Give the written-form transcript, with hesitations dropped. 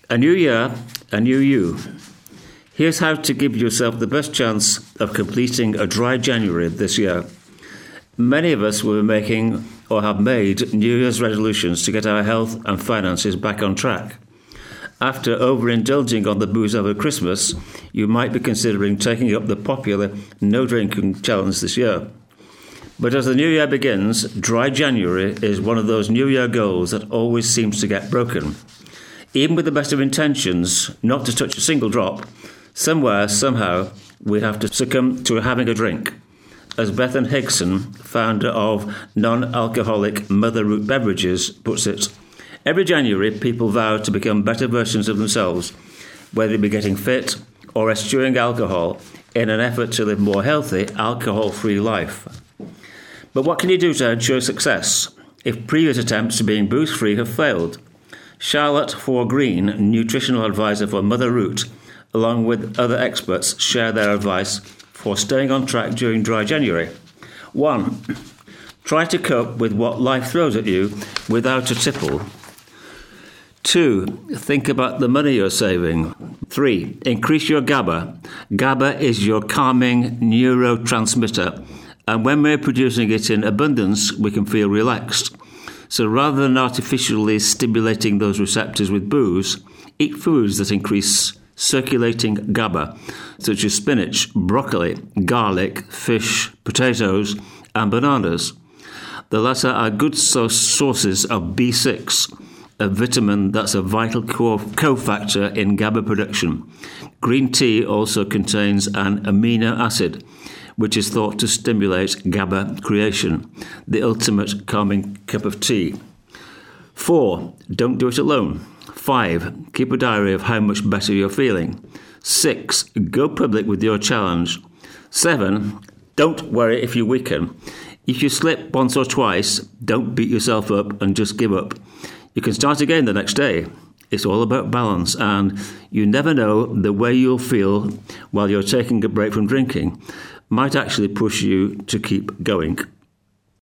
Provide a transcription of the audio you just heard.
A new year, a new you. Here's how to give yourself the best chance of completing a dry January this year. Many of us will be making or have made New Year's resolutions to get our health and finances back on track. After overindulging on the booze over Christmas, you might be considering taking up the popular no drinking challenge this year. But as the new year begins, dry January is one of those New Year goals that always seems to get broken. Even with the best of intentions, not to touch a single drop, somewhere, somehow, we have to succumb to having a drink. As Bethan Higson, founder of non-alcoholic Mother Root Beverages, puts it, every January people vow to become better versions of themselves, whether it be getting fit or eschewing alcohol in an effort to live a more healthy, alcohol-free life. But what can you do to ensure success if previous attempts to being booze-free have failed? Charlotte Fore-Green, nutritional advisor for Mother Root, along with other experts, share their advice for staying on track during dry January. 1. Try to cope with what life throws at you without a tipple. 2. Think about the money you're saving. 3. Increase your GABA. GABA is your calming neurotransmitter, and when we're producing it in abundance, we can feel relaxed. So rather than artificially stimulating those receptors with booze, eat foods that increase circulating GABA, such as spinach, broccoli, garlic, fish, potatoes, and bananas. The latter are good sources of B6, a vitamin that's a vital cofactor in GABA production. Green tea also contains an amino acid, which is thought to stimulate GABA creation, the ultimate calming cup of tea. 4. Don't do it alone. 5. Keep a diary of how much better you're feeling. 6. Go public with your challenge. 7. Don't worry if you weaken. If you slip once or twice, don't beat yourself up and just give up. You can start again the next day. It's all about balance, and you never know, the way you'll feel while you're taking a break from drinking might actually push you to keep going.